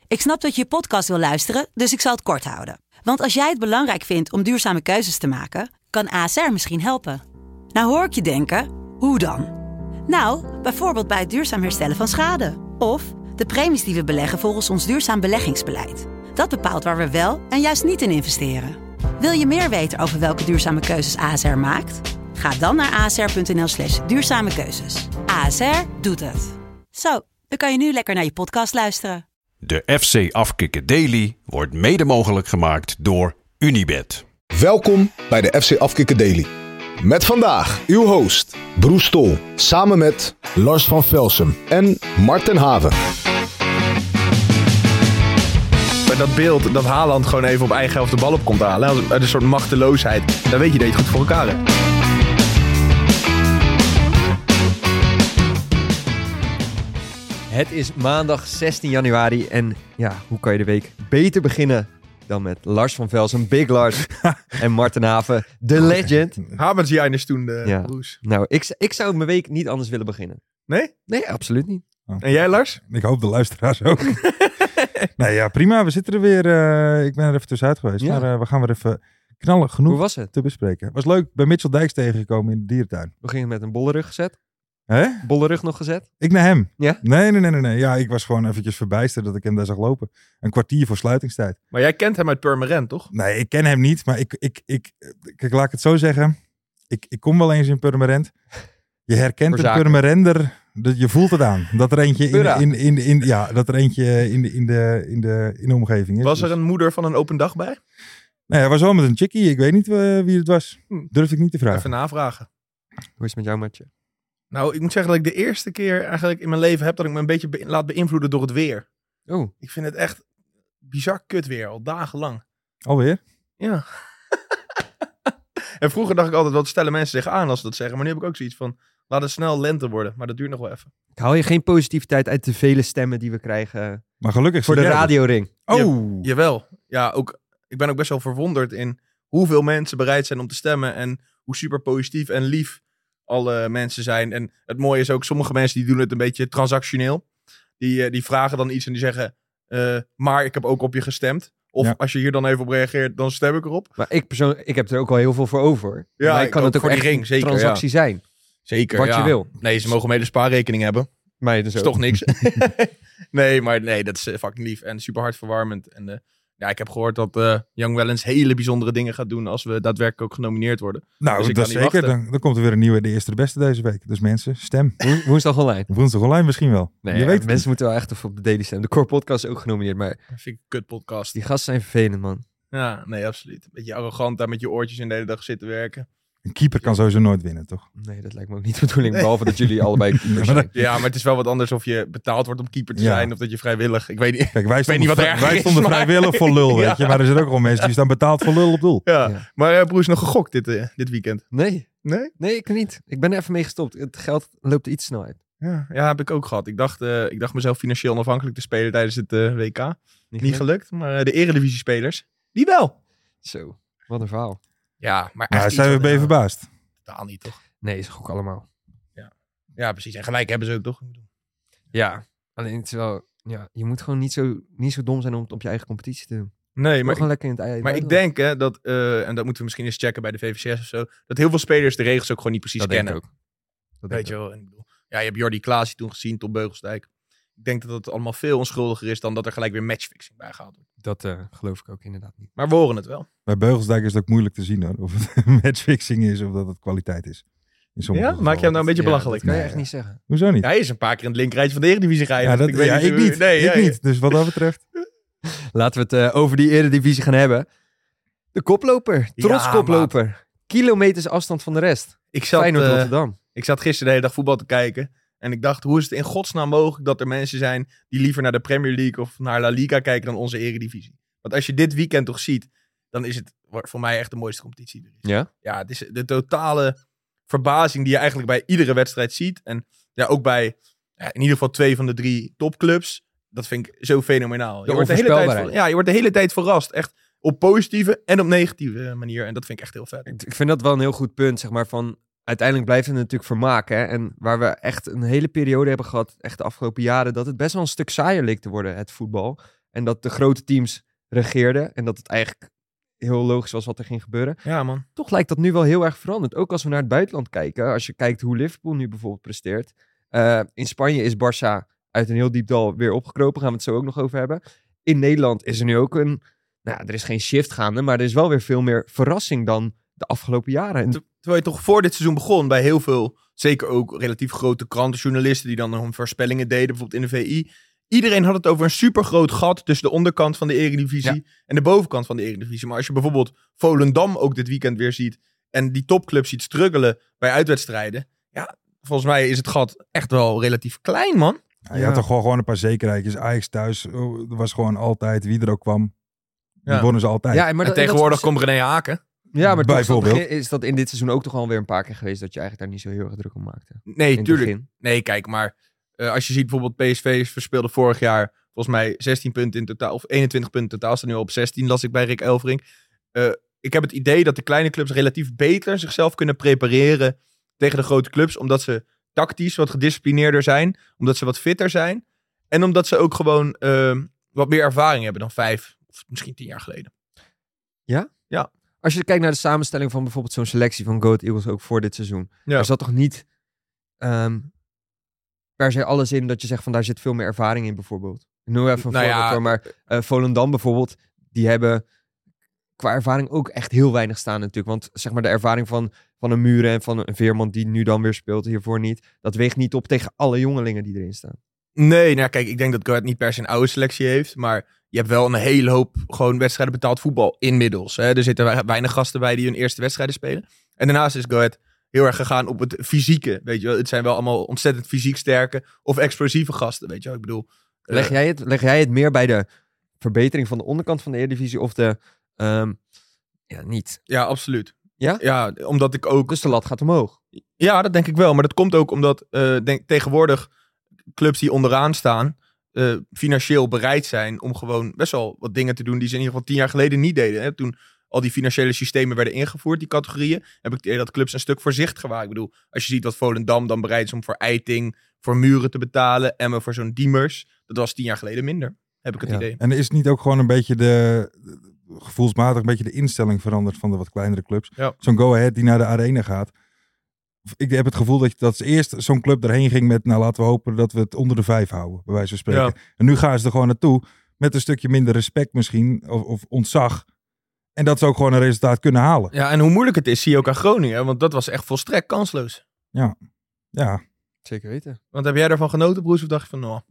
Ik snap dat je podcast wil luisteren, dus ik zal het kort houden. Want als jij het belangrijk vindt om duurzame keuzes te maken, kan ASR misschien helpen. Nou hoor ik je denken, hoe dan? Nou, bijvoorbeeld bij het duurzaam herstellen van schade. Of de premies die we beleggen volgens ons duurzaam beleggingsbeleid. Dat bepaalt waar we wel en juist niet in investeren. Wil je meer weten over welke duurzame keuzes ASR maakt? Ga dan naar asr.nl/duurzame keuzes. ASR doet het. Zo, dan kan je nu lekker naar je podcast luisteren. De FC Afkikken Daily wordt mede mogelijk gemaakt door Unibet. Welkom bij de FC Afkikken Daily. Met vandaag uw host Broes Stol, samen met Lars van Velsum en Marten Haven. Dat beeld dat Haaland gewoon even op eigen helft de bal op komt halen, uit een soort machteloosheid, dan weet je dat je het goed voor elkaar hebt. Het is maandag 16 januari en ja, hoe kan je de week beter beginnen dan met Lars van Velsum, Big Lars en Marten Haven, de legend. Haben Sie eine Stunde, Ja. Broes? Nou, ik zou mijn week niet anders willen beginnen. Nee? Nee, absoluut niet. En jij, Lars? Ik hoop de luisteraars ook. Nee, ja, prima. We zitten er weer. Ik ben er even tussenuit geweest. Ja. Maar we gaan weer even knallen genoeg Hoe was het? te bespreken. Was leuk. Bij Mitchell Dijks tegengekomen in de dierentuin. We gingen met een bolle rug gezet. Hè? Bolle rug nog gezet. Ik naar hem. Ja? Nee. Ja, ik was gewoon eventjes verbijsterd dat ik hem daar zag lopen. Een kwartier voor sluitingstijd. Maar jij kent hem uit Purmerend, toch? Nee, ik ken hem niet. Maar kijk, laat ik het zo zeggen. Ik kom wel eens in Purmerend. Je herkent Voor een zaken. Purmerender. Je voelt het aan. Dat er eentje Purra. in de omgeving is. Was er Dus- een moeder van een open dag bij? Nee, hij was wel met een chickie. Ik weet niet wie het was. Durf ik niet te vragen. Even navragen. Hoe is het met jou, Matje? Nou, ik moet zeggen dat ik de eerste keer eigenlijk in mijn leven heb dat ik me een beetje laat beïnvloeden door het weer. Oh, Ik vind het echt bizar kut weer, al dagenlang. Alweer? Ja. En vroeger dacht ik altijd, wat stellen mensen zich aan als ze dat zeggen. Maar nu heb ik ook zoiets van, laat het snel lente worden. Maar dat duurt nog wel even. haal je geen positiviteit uit de vele stemmen die we krijgen Maar gelukkig. voor de zit jij er. radioring? Oh! Jawel. Ja, ik ben ook best wel verwonderd in hoeveel mensen bereid zijn om te stemmen. En hoe super positief en lief alle mensen zijn. En het mooie is ook, sommige mensen die doen het een beetje transactioneel. Die vragen dan iets en die zeggen, maar ik heb ook op je gestemd. Of Ja. als je hier dan even op reageert, dan stem ik erop. Maar ik heb er ook wel heel veel voor over. Ja, maar ik kan ook het ook voor die echt ring, een zeker, transactie zijn. Zeker, Wat je wil. Nee, ze mogen een hele spaarrekening hebben. Maar dus Dat is toch niks. Nee, dat is fucking lief. En super hartverwarmend. En ik heb gehoord dat Young Wellens hele bijzondere dingen gaat doen als we daadwerkelijk ook genomineerd worden. Nou, Dus ik dat kan is niet zeker. wachten. Dan komt er weer een nieuwe De Eerste de Beste deze week. Dus mensen, stem. Woensdag online. Woensdag online misschien wel. Nee, je weet het mensen moeten wel echt even op de Daily stemmen. De Core Podcast is ook genomineerd, maar Dat vind ik een kut podcast. die gasten zijn vervelend, man. Ja, nee, absoluut. Een beetje arrogant daar met je oortjes in de hele dag zitten werken. Een keeper kan sowieso nooit winnen, toch? Nee, dat lijkt me ook niet de bedoeling. Behalve dat jullie allebei keepers Maar zijn. Ja, maar het is wel wat anders of je betaald wordt om keeper te Ja. zijn of dat je vrijwillig. Ik weet niet. Kijk, wij weet niet wat erger wij is, stonden maar- vrijwillig voor lul, weet Ja. je. Maar er zijn ook wel mensen die staan betaald voor lul op doel. Ja. Ja. Maar Broes nog gegokt dit weekend. Nee, Nee? ik niet. Ik ben er even mee gestopt. Het geld loopt iets snel uit. Ja, heb ik ook gehad. Ik dacht mezelf financieel onafhankelijk te spelen tijdens het WK. Niet gelukt, maar de Eredivisie-spelers, die wel. Zo, wat een verhaal. Ja, maar Maar echt zijn we ben je verbaasd? totaal niet, toch? Nee, is ook allemaal. Ja, precies. En gelijk hebben ze ook, toch? Ja, alleen het is wel... Ja, je moet gewoon niet zo dom zijn om het op je eigen competitie te doen. Nee, Maar maar gewoon lekker in het ik buitenland. denk hè, dat, en dat moeten we misschien eens checken bij de VVCS of zo, dat heel veel spelers de regels ook gewoon niet precies Dat denk ik kennen. ook. Dat denk Weet ik je ook. wel? En ik bedoel, ja, je hebt Jordi Klaas toen gezien, Tom Beugelsdijk. Ik denk dat het allemaal veel onschuldiger is dan dat er gelijk weer matchfixing bij gehaald wordt. Dat geloof ik ook inderdaad niet. Maar we horen het wel. Bij Beugelsdijk is het ook moeilijk te zien, hoor. Of het matchfixing is of dat het kwaliteit is. In sommige Ja? Maak je hem nou een beetje belachelijk? Dat kan je Nee, echt niet zeggen. Hoezo niet? Ja, hij is een paar keer in het linkerrijtje van de Eredivisie geëindigd. Ja, ik weet ik hoe- niet. Nee, ik ja, niet. Dus wat dat betreft. Laten we het over die Eredivisie gaan hebben. De koploper. Trots Ja, koploper. Kilometers afstand van de rest. Ik zat, Feyenoord-Rotterdam. ik zat gisteren de hele dag voetbal te kijken. En ik dacht, hoe is het in godsnaam mogelijk dat er mensen zijn die liever naar de Premier League of naar La Liga kijken dan onze Eredivisie? Want als je dit weekend toch ziet, dan is het voor mij echt de mooiste competitie die er is. Ja? Ja, het is de totale verbazing die je eigenlijk bij iedere wedstrijd ziet. En ja, ook bij in ieder geval 2 van de 3 topclubs. Dat vind ik zo fenomenaal. Je wordt je wordt de hele tijd verrast. Echt op positieve en op negatieve manier. En dat vind ik echt heel vet. Ik vind dat wel een heel goed punt, zeg maar, van... Uiteindelijk blijft het natuurlijk vermaken. Hè? En waar we echt een hele periode hebben gehad, echt de afgelopen jaren, dat het best wel een stuk saaier leek te worden, het voetbal. En dat de grote teams regeerden. En dat het eigenlijk heel logisch was wat er ging gebeuren. Ja, man. Toch lijkt dat nu wel heel erg veranderd. Ook als we naar het buitenland kijken. Als je kijkt hoe Liverpool nu bijvoorbeeld presteert. In Spanje is Barça uit een heel diep dal weer opgekropen. Gaan we het zo ook nog over hebben. In Nederland is er nu ook er is geen shift gaande. Maar er is wel weer veel meer verrassing dan de afgelopen jaren. En Terwijl je toch voor dit seizoen begon bij heel veel, zeker ook relatief grote krantenjournalisten die dan hun voorspellingen deden, bijvoorbeeld in de VI. Iedereen had het over een supergroot gat tussen de onderkant van de Eredivisie en de bovenkant van de Eredivisie. Maar als je bijvoorbeeld Volendam ook dit weekend weer ziet en die topclubs ziet struggelen bij uitwedstrijden, ja, volgens mij is het gat echt wel relatief klein, man. Ja, je had toch gewoon een paar zekerheidjes. Ajax thuis was gewoon altijd, wie er ook kwam, die wonnen ze altijd. ja, maar En tegenwoordig komt René Haken. Ja, maar toch Bijvoorbeeld. is dat in dit seizoen ook toch alweer een paar keer geweest dat je eigenlijk daar niet zo heel erg druk om maakte. Nee, In het tuurlijk. begin. Nee, kijk, maar als je ziet bijvoorbeeld PSV verspeelde vorig jaar volgens mij 16 punten in totaal, of 21 punten in totaal, staan nu al op 16, las ik bij Rick Elfrink. Ik heb het idee dat de kleine clubs relatief beter zichzelf kunnen prepareren tegen de grote clubs, omdat ze tactisch wat gedisciplineerder zijn, omdat ze wat fitter zijn en omdat ze ook gewoon wat meer ervaring hebben dan 5 of misschien 10 jaar geleden. Als je kijkt naar de samenstelling van bijvoorbeeld zo'n selectie van Go Ahead Eagles ook voor dit seizoen. Ja. Er zat toch niet per se alles in dat je zegt van daar zit veel meer ervaring in bijvoorbeeld. Ik noem even een Nou ja, voorbeeld hoor, maar Volendam bijvoorbeeld, die hebben qua ervaring ook echt heel weinig staan natuurlijk. Want zeg maar de ervaring van een Muren en van een Veerman die nu dan weer speelt, hiervoor niet. Dat weegt niet op tegen alle jongelingen die erin staan. Nee, nou kijk, ik denk dat Go Ahead niet per se een oude selectie heeft, maar je hebt wel een hele hoop gewoon wedstrijden betaald voetbal inmiddels. Hè? Er zitten weinig gasten bij die hun eerste wedstrijden spelen. En daarnaast is Go Ahead heel erg gegaan op het fysieke, weet je wel. Het zijn wel allemaal ontzettend fysiek sterke of explosieve gasten, weet je wel. Ik bedoel... Leg jij het meer bij de verbetering van de onderkant van de Eredivisie of de... niet. Ja, absoluut. Ja? Ja, omdat ik ook... Dus de lat gaat omhoog. Ja, dat denk ik wel. Maar dat komt ook omdat tegenwoordig clubs die onderaan staan financieel bereid zijn om gewoon best wel wat dingen te doen die ze in ieder geval 10 jaar geleden niet deden. Hè? Toen al die financiële systemen werden ingevoerd, die categorieën, heb ik het idee dat clubs een stuk voorzichtiger waren. Ik bedoel, als je ziet wat Volendam dan bereid is om voor Eiting, voor Muren te betalen, en voor zo'n Diemers, dat was 10 jaar geleden minder, heb ik het idee. En is niet ook gewoon een beetje gevoelsmatig een beetje de instelling veranderd van de wat kleinere clubs? Ja. Zo'n Go Ahead die naar de arena gaat. Ik heb het gevoel dat ze eerst zo'n club erheen ging met, nou laten we hopen dat we het onder de 5 houden, bij wijze van spreken. Ja. En nu gaan ze er gewoon naartoe met een stukje minder respect misschien, of ontzag. En dat ze ook gewoon een resultaat kunnen halen. Ja, en hoe moeilijk het is, zie je ook aan Groningen, want dat was echt volstrekt kansloos. Ja. Zeker weten. Want heb jij daarvan genoten, Broes, of dacht je van, nou...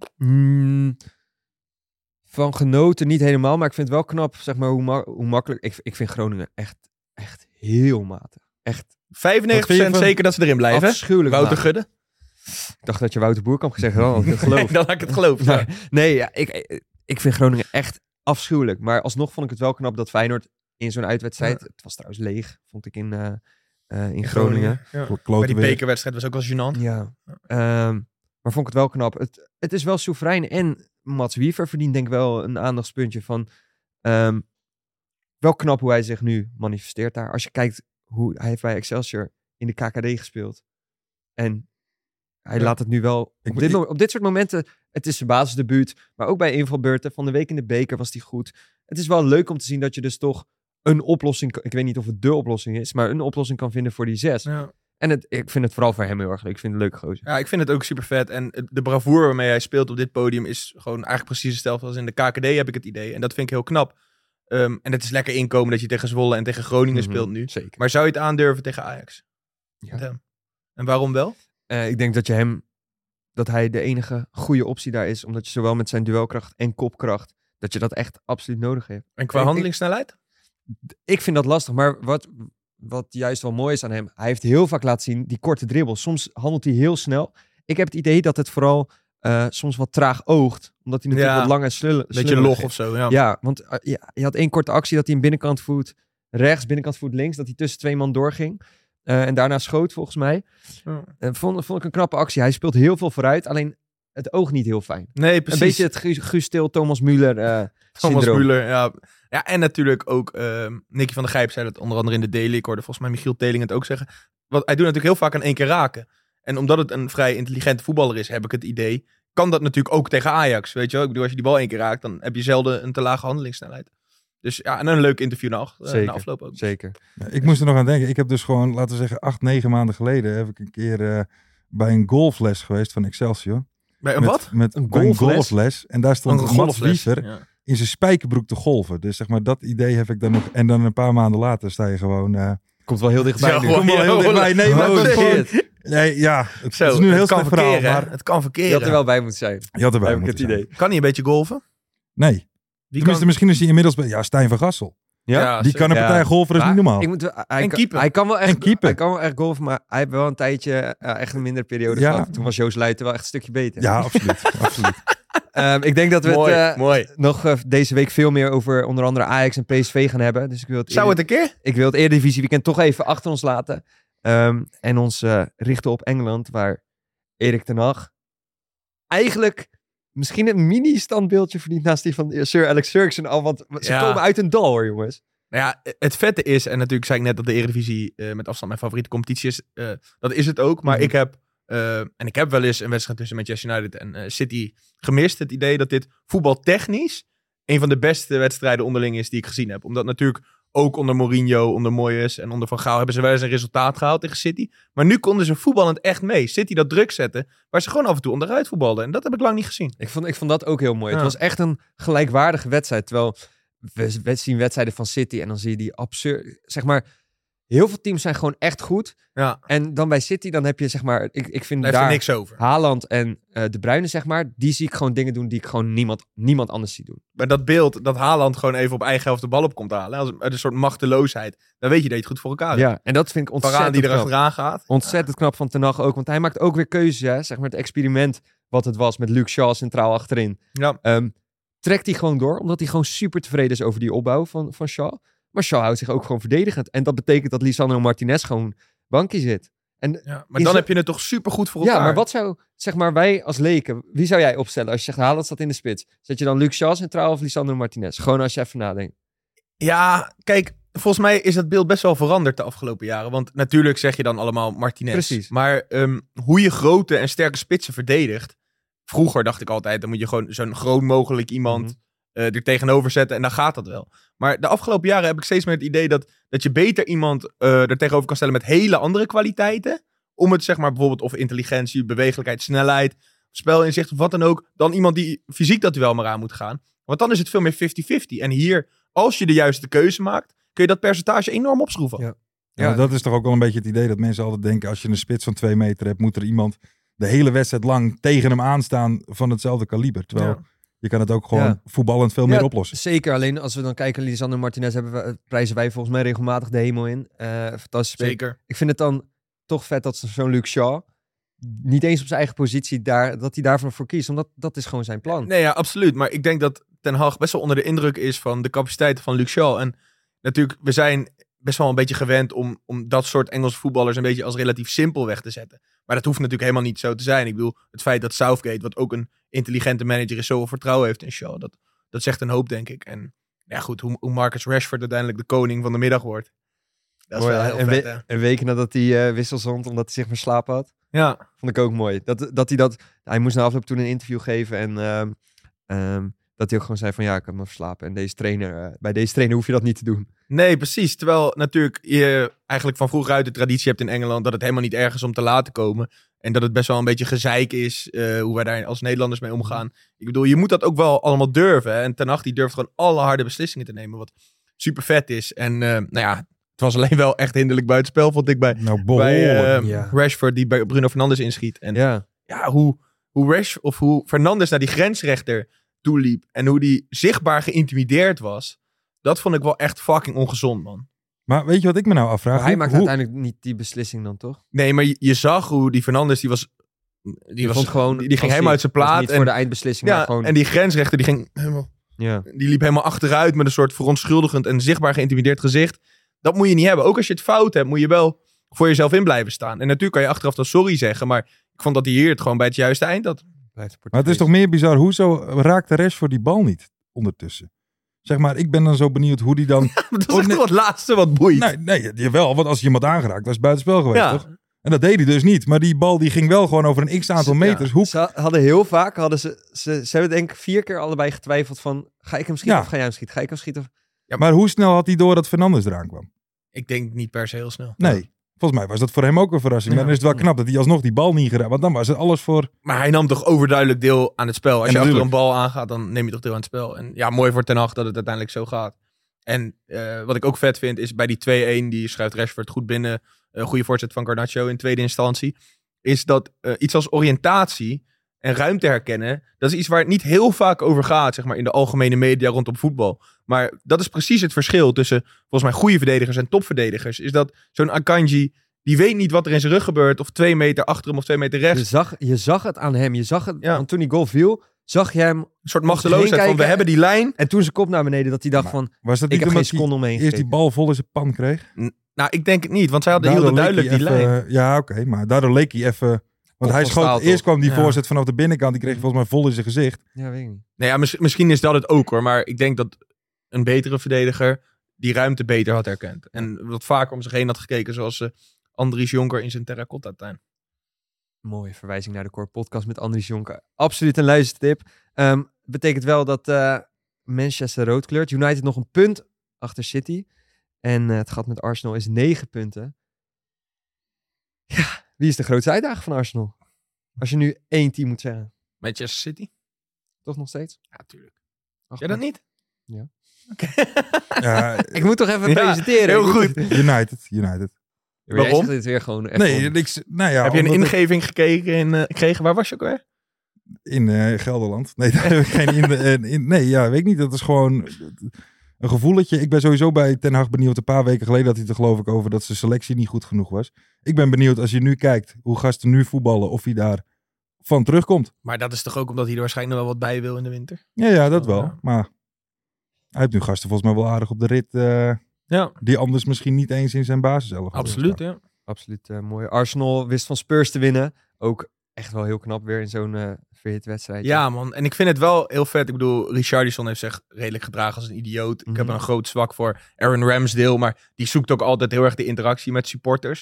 Van genoten niet helemaal, maar ik vind het wel knap, zeg maar, hoe makkelijk... Ik vind Groningen echt heel matig. Echt 95% zeker dat ze erin blijven. afschuwelijk Wouter matig. Gudde? Ik dacht dat je Wouter Boerkamp gezegd had, want ik het geloof. Dan had ik het geloofd. Ja. Nee, ja, ik vind Groningen echt afschuwelijk. Maar alsnog vond ik het wel knap dat Feyenoord in zo'n uitwedstrijd... Ja. Het was trouwens leeg, vond ik in Groningen. Ja. Klote Maar die weer. bekerwedstrijd was ook wel gênant. Ja. Maar vond ik het wel knap. Het is wel soeverein. En Mats Wiever verdient denk ik wel een aandachtspuntje van... wel knap hoe hij zich nu manifesteert daar. Als je kijkt hoe hij heeft bij Excelsior in de KKD gespeeld. En hij laat het nu wel... Op dit soort momenten, het is zijn basisdebuut. Maar ook bij invalbeurten. Van de week in de beker was hij goed. Het is wel leuk om te zien dat je dus toch een oplossing... Ik weet niet of het de oplossing is, maar een oplossing kan vinden voor die 6. Ja. En ik vind het vooral voor hem heel erg leuk. Ik vind het een leuke gozer. Ja, ik vind het ook super vet. En de bravoure waarmee hij speelt op dit podium is gewoon eigenlijk precies hetzelfde als in de KKD, heb ik het idee. En dat vind ik heel knap. En het is lekker inkomen dat je tegen Zwolle en tegen Groningen speelt nu. Zeker. Maar zou je het aandurven tegen Ajax? Ja. Met hem? En waarom wel? Ik denk dat hij de enige goede optie daar is. Omdat je zowel met zijn duelkracht en kopkracht, dat je dat echt absoluut nodig hebt. En qua Ik- handelingssnelheid? Ik vind dat lastig, maar wat juist wel mooi is aan hem, hij heeft heel vaak laten zien die korte dribbels. Soms handelt hij heel snel. Ik heb het idee dat het vooral soms wat traag oogt, omdat hij natuurlijk Ja, wat lang en slullig Beetje log of zo, ja. Ja, want je had 1 korte actie dat hij een binnenkant voet rechts, binnenkant voet links, dat hij tussen 2 man doorging. En daarna schoot volgens mij. Ja. Vond ik een knappe actie. Hij speelt heel veel vooruit, alleen het oogt niet heel fijn. Nee, precies. Een beetje het Guus Til, Thomas Müller Thomas syndroom. Müller, ja. Ja, en natuurlijk ook Nicky van der Gijp zei dat onder andere in de Daily. Ik hoorde volgens mij Michiel Teling het ook zeggen. Want hij doet natuurlijk heel vaak aan 1 keer raken. En omdat het een vrij intelligente voetballer is, heb ik het idee, kan dat natuurlijk ook tegen Ajax. Weet je wel? Ik bedoel, als je die bal 1 keer raakt, dan heb je zelden een te lage handelingssnelheid. Dus ja, en een leuk interview na afloop ook. Zeker. Ja, ik moest er nog aan denken. Ik heb dus gewoon, laten we zeggen, 8-9 maanden geleden heb ik een keer bij een golfles geweest van Excelsior. Bij een wat? Bij een golfles. En daar stond Mats Wiever in zijn spijkerbroek te golven. Dus zeg maar, dat idee heb ik dan nog. En dan een paar maanden later sta je gewoon... Komt wel heel dichtbij nu. Komt wel heel dichtbij. Nee, maar het is gewoon... Nee, ja, het is nu een heel slecht verhaal. Maar het kan verkeren. Je had er wel bij moeten zijn. Je had erbij heb ik het idee. Kan hij een beetje golven? Nee. Misschien is hij inmiddels... Ja, Stijn van Gassel. Ja? Die kan een partij golven, dat is niet normaal. En keeper. Hij kan wel echt golven, maar hij heeft wel een tijdje echt een mindere periode gehad. Toen was Joost Luiten wel echt een stukje beter. Ja, absoluut. Ik denk dat we het nog deze week veel meer over onder andere Ajax en PSV gaan hebben. Dus ik wil Zou het een keer? Ik wil het Eredivisie weekend toch even achter ons laten. En ons richten op Engeland, waar Erik ten Hag eigenlijk misschien een mini-standbeeldje verdient naast die van Sir Alex Ferguson al. Want ze komen uit een dal hoor, jongens. Nou ja, het vette is, en natuurlijk zei ik net dat de Eredivisie met afstand mijn favoriete competitie is. Dat is het ook, maar ik heb wel eens een wedstrijd tussen Manchester United en City gemist. Het idee dat dit voetbaltechnisch een van de beste wedstrijden onderling is die ik gezien heb. Omdat natuurlijk ook onder Mourinho, onder Moyes en onder Van Gaal hebben ze wel eens een resultaat gehaald tegen City. Maar nu konden ze voetballend echt mee. City dat druk zetten, waar ze gewoon af en toe onderuit voetbalden. En dat heb ik lang niet gezien. Ik vond dat ook heel mooi. Het was echt een gelijkwaardige wedstrijd. Terwijl we zien wedstrijden van City en dan zie je die absurd... Zeg maar, heel veel teams zijn gewoon echt goed. Ja. En dan bij City, dan heb je zeg maar... Ik vind daar daar niks over. Haaland en De Bruyne, zeg maar, die zie ik gewoon dingen doen die ik gewoon niemand anders zie doen. Maar dat beeld, dat Haaland gewoon even op eigen helft de bal op komt halen, als een soort machteloosheid, dan weet je dat je het goed voor elkaar hebt. Ja, en dat vind ik ontzettend die er knap. achteraan gaat. Ontzettend knap van Ten Hag ook, want hij maakt ook weer keuzes, hè? Zeg maar het experiment wat het was met Luke Shaw centraal achterin. Ja. Trekt hij gewoon door, omdat hij gewoon super tevreden is over die opbouw van Shaw. Maar Shaw houdt zich ook gewoon verdedigend. En dat betekent dat Lisandro Martinez gewoon bankje zit. En maar dan heb je het toch super goed voor elkaar. Ja, maar wat zou, zeg maar, wij als leken, wie zou jij opstellen als je zegt, Haaland staat in de spits? Zet je dan Luke Shaw centraal of Lisandro Martinez? Gewoon als je even nadenkt. Ja, kijk, volgens mij is dat beeld best wel veranderd de afgelopen jaren. Want natuurlijk zeg je dan allemaal Martinez. Precies. Maar hoe je grote en sterke spitsen verdedigt. Vroeger dacht ik altijd, dan moet je gewoon zo'n groot mogelijk iemand er tegenover zetten en dan gaat dat wel. Maar de afgelopen jaren heb ik steeds meer het idee dat je beter iemand er tegenover kan stellen met hele andere kwaliteiten. Om het zeg maar bijvoorbeeld of intelligentie, bewegelijkheid, snelheid, spelinzicht of wat dan ook. Dan iemand die fysiek dat wel maar aan moet gaan. Want dan is het veel meer 50-50. En hier, als je de juiste keuze maakt, kun je dat percentage enorm opschroeven. Ja, dat is toch ook wel een beetje het idee dat mensen altijd denken, als je een spits van 2 meter hebt, moet er iemand de hele wedstrijd lang tegen hem aanstaan van hetzelfde kaliber. Terwijl je kan het ook gewoon voetballend veel meer oplossen. Zeker, alleen als we dan kijken, Lisandro Martinez prijzen wij volgens mij regelmatig de hemel in. Fantastisch. Zeker. Ik vind het dan toch vet dat zo'n Luke Shaw niet eens op zijn eigen positie dat hij daarvan voor kiest. Omdat dat is gewoon zijn plan. Nee, ja, absoluut. Maar ik denk dat Ten Hag best wel onder de indruk is van de capaciteiten van Luke Shaw. En natuurlijk, we zijn best wel een beetje gewend om dat soort Engelse voetballers een beetje als relatief simpel weg te zetten. Maar dat hoeft natuurlijk helemaal niet zo te zijn. Ik bedoel, het feit dat Southgate, wat ook een intelligente manager is, zoveel vertrouwen heeft in Shaw. Dat zegt een hoop, denk ik. En ja goed, hoe Marcus Rashford uiteindelijk de koning van de middag wordt. Dat is wel heel vet, hè? Een week nadat hij wissel zond, omdat hij zich verslapen had. Ja. Vond ik ook mooi. Hij moest na afloop toen een interview geven en dat hij ook gewoon zei van ik heb me verslapen. En bij deze trainer hoef je dat niet te doen. Nee, precies. Terwijl natuurlijk je eigenlijk van vroeger uit de traditie hebt in Engeland dat het helemaal niet erg is om te laten komen. En dat het best wel een beetje gezeik is hoe wij daar als Nederlanders mee omgaan. Ik bedoel, je moet dat ook wel allemaal durven. Hè? En Ten Hag die durft gewoon alle harde beslissingen te nemen, wat super vet is. En het was alleen wel echt hinderlijk buitenspel, vond ik bij Rashford die bij Bruno Fernandes inschiet. En hoe Fernandes naar die grensrechter toeliep en hoe die zichtbaar geïntimideerd was, dat vond ik wel echt fucking ongezond, man. Maar weet je wat ik me nou afvraag? Maar hij maakt uiteindelijk niet die beslissing dan, toch? Nee, maar je zag hoe die Fernandes, die ging helemaal uit zijn plaat. Niet voor de eindbeslissing, maar gewoon... En die grensrechter, die ging helemaal... Ja. Die liep helemaal achteruit met een soort verontschuldigend en zichtbaar geïntimideerd gezicht. Dat moet je niet hebben. Ook als je het fout hebt, moet je wel voor jezelf in blijven staan. En natuurlijk kan je achteraf dan sorry zeggen, maar ik vond dat hij hier het gewoon bij het juiste eind had. Maar het is toch meer bizar, hoezo raakt de rest voor die bal niet ondertussen? Zeg maar, ik ben dan zo benieuwd hoe die dan... Dat is echt wel het laatste wat boeit. Nee, jawel, want als je iemand aangeraakt, was het buitenspel geweest, toch? En dat deed hij dus niet. Maar die bal die ging wel gewoon over een x-aantal meters. Hoe... Ze hadden heel vaak, ze hebben denk ik 4 keer allebei getwijfeld van, ga ik hem schieten of ga jij hem schieten? Ga ik hem schieten? Ja, maar hoe snel had hij door dat Fernandes eraan kwam? Ik denk niet per se heel snel. Nee. Volgens mij was dat voor hem ook een verrassing. Maar dan is het wel knap dat hij alsnog die bal niet geraakt. Want dan was het alles voor... Maar hij nam toch overduidelijk deel aan het spel. Als En je achter natuurlijk. een bal aangaat, dan neem je toch deel aan het spel. En ja, mooi voor Ten Hag dat het uiteindelijk zo gaat. En wat ik ook vet vind, is bij die 2-1, die schuift Rashford goed binnen. Een goede voorzet van Garnacho in tweede instantie. Is dat iets als oriëntatie en ruimte herkennen, dat is iets waar het niet heel vaak over gaat, zeg maar, in de algemene media rondom voetbal. Maar dat is precies het verschil tussen, volgens mij, goede verdedigers en topverdedigers. Is dat zo'n Akanji, die weet niet wat er in zijn rug gebeurt, of 2 meter achter hem of 2 meter rechts. Je zag het aan hem. Je zag het, want toen die goal viel, zag je hem... Een soort machteloosheid van, we hebben die lijn. En toen zijn kop naar beneden, dat hij dacht van, Was dat ik niet heb geen omdat seconde omheen hij eerst die bal vol in zijn pan kreeg? Nou, ik denk het niet, want zij hadden Daardoor heel leek duidelijk hij die even- lijn. Ja, oké. Maar daardoor leek hij even... Want hij van schoot... staal, Eerst toch? kwam die Ja. voorzet vanaf de binnenkant. Die kreeg hij volgens mij vol in zijn gezicht. ja, weet ik niet. Nou ja, misschien is dat het ook hoor, maar ik denk dat een betere verdediger die ruimte beter had herkend. En wat vaker om zich heen had gekeken, zoals Andries Jonker in zijn terracotta-tuin. Mooie verwijzing naar de Core Podcast met Andries Jonker. Absoluut een luistertip. Betekent wel dat Manchester rood kleurt. United nog een punt achter City. En het gat met Arsenal is 9 punten. Ja, wie is de grootste uitdager van Arsenal? Als je nu 1 team moet zeggen. Manchester City? Toch nog steeds? Ja, tuurlijk. 8 Jij dat niet? Ja. Oké. Ja, Ik moet toch even Ja, presenteren. heel goed. United. Ja, maar jij Waarom? zegt dit weer gewoon even Nee, om. nou ja, Heb je een omdat ik ingeving gekregen? Waar was je ook weer? in Gelderland. Nee, daar heb ik geen nee, ja, weet ik niet. Dat is gewoon een gevoeletje. Ik ben sowieso bij Ten Hag benieuwd. Een paar weken geleden had hij het er geloof ik over dat zijn selectie niet goed genoeg was. Ik ben benieuwd als je nu kijkt hoe gasten nu voetballen, of hij daar van terugkomt. Maar dat is toch ook omdat hij er waarschijnlijk nog wel wat bij wil in de winter? Ja, dat wel. Ja. Maar hij heeft nu gasten volgens mij wel aardig op de rit. Ja, Die anders misschien niet eens in zijn basiself. absoluut. Ja. Absoluut mooi. Arsenal wist van Spurs te winnen. Ook echt wel heel knap weer in zo'n verhit wedstrijd. Ja, man. En ik vind het wel heel vet. Ik bedoel, Richarlison heeft zich redelijk gedragen als een idioot. Ik heb een groot zwak voor Aaron Ramsdale, maar die zoekt ook altijd heel erg de interactie met supporters.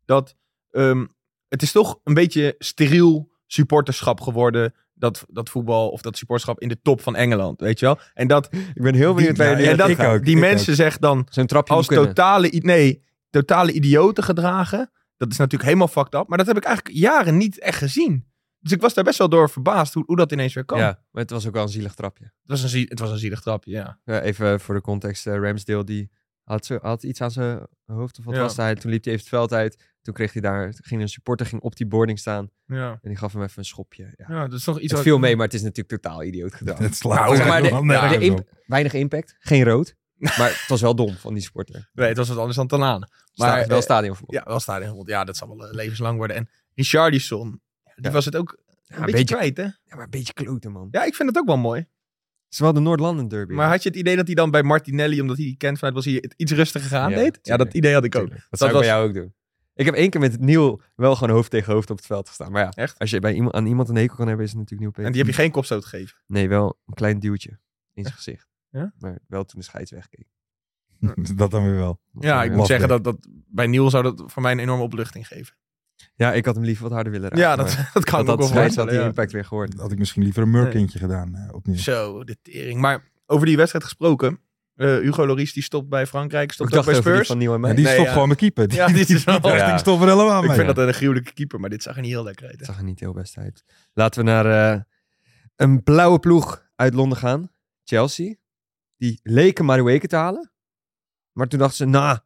Het is toch een beetje steriel supporterschap geworden, dat voetbal of dat supporterschap in de top van Engeland, weet je wel? En dat Ik ben heel benieuwd bij jullie. en dat ik ook, die ik mensen zich dan Zo'n trapje als moet kunnen. totale idioten gedragen. Dat is natuurlijk helemaal fucked up, maar dat heb ik eigenlijk jaren niet echt gezien. Dus ik was daar best wel door verbaasd hoe dat ineens weer kan. Ja, maar het was ook wel een zielig trapje. Het was een zielig trapje, ja. Even voor de context. Ramsdale die had iets aan zijn hoofd of wat Ja. was hij. Toen liep hij even het veld uit. Toen kreeg hij ging een supporter op die boarding staan. Ja, En die gaf hem even een schopje. Ja. ja dat is toch iets Het viel mee, maar het is natuurlijk totaal idioot gedaan. Het slaat Nou, er zeg maar, helemaal de nergens op. weinig impact. Geen rood. Maar het was wel dom van die supporter. Nee, het was wat anders dan Tanane. Maar wel stadionvoetbal. Ja, wel stadion. Ja, dat zal wel levenslang worden. En Richarlison, die was het ook een beetje kwijt, hè? Ja, maar een beetje kloten, man. Ja, ik vind het ook wel mooi. Het is wel de Noord-Landen derby. Maar had je het idee dat hij dan bij Martinelli, omdat hij die kent vanuit was, hij het iets rustiger aan Ja, deed? Ja, tuurlijk. dat idee had ik ook. Tuurlijk. Dat zou ik was- bij jou ook doen. Ik heb 1 keer met het Niel wel gewoon hoofd tegen hoofd op het veld gestaan. Maar ja, Echt? als je bij aan iemand een hekel kan hebben, is het natuurlijk Niel En die heb je geen kopstoot gegeven. Nee, wel een klein duwtje in zijn gezicht. Ja? Maar wel toen de scheids wegkeek. Dat dan weer wel. Ja, ik moet Lastig. zeggen dat bij Niel zou dat voor mij een enorme opluchting geven. Ja, ik had hem liever wat harder willen raken. Ja, maar dat kan ik ook dat wel scheids had voorstellen. die Ja. impact weer gehoord. Had ik misschien liever een murkindje gedaan opnieuw. Zo, de tering. Maar over die wedstrijd gesproken. Hugo Lloris die stopt bij Frankrijk, Ik stopt ook dacht bij over die Spurs. van Nieuw en mij. En die Nee, stopt ja. gewoon met keeper. Ja, die is wel- Die Ja. stopt er helemaal Ik mee. vind dat een gruwelijke keeper, maar dit zag er niet heel lekker uit. Het hè. zag er niet heel best uit. Laten we naar een blauwe ploeg uit Londen gaan. Chelsea. Die leken Madueke te halen. Maar toen dachten ze,